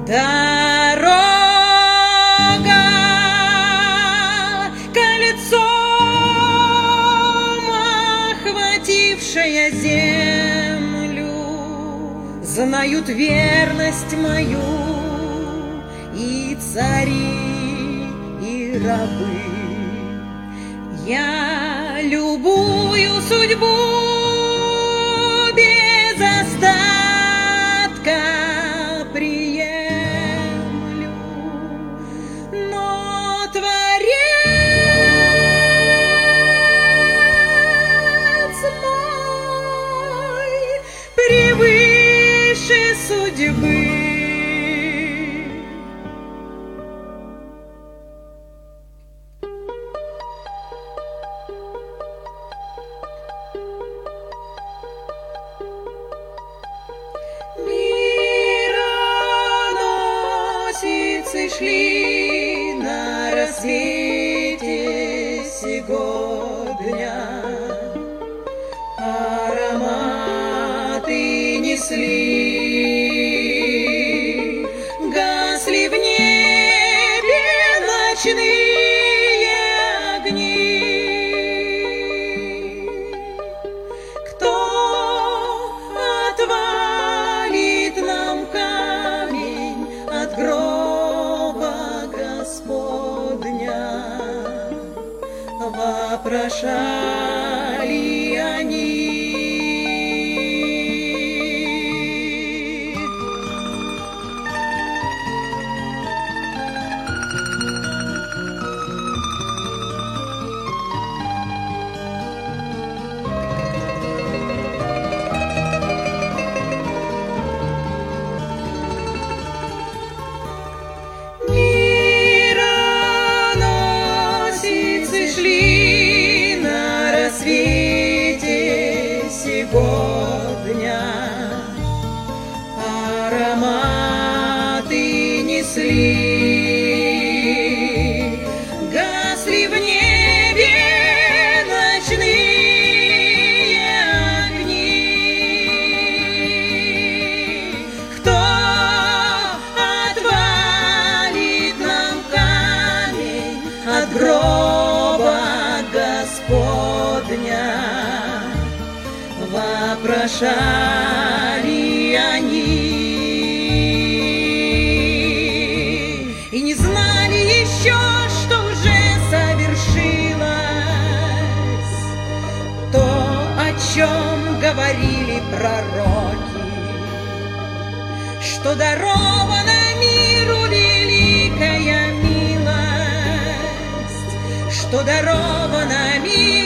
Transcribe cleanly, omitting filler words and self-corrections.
Дорога, кольцом охватившая землю, знают верность мою и цари, и рабы. Я любую судьбу без остатка приемлю, но Творец мой превыше судьбы. Шли на рассвете сего дня, ароматы несли, гасли в небе ночные огни. Кто отвалит нам камень от гроба вопрошали они. Дня ароматы несли, гасли в небе ночные огни. Кто отвалит нам камень от гроба Господня? Вопрошали они и не знали еще, что уже совершилось то, о чем говорили пророки, что дарована миру великая милость, что дарована миру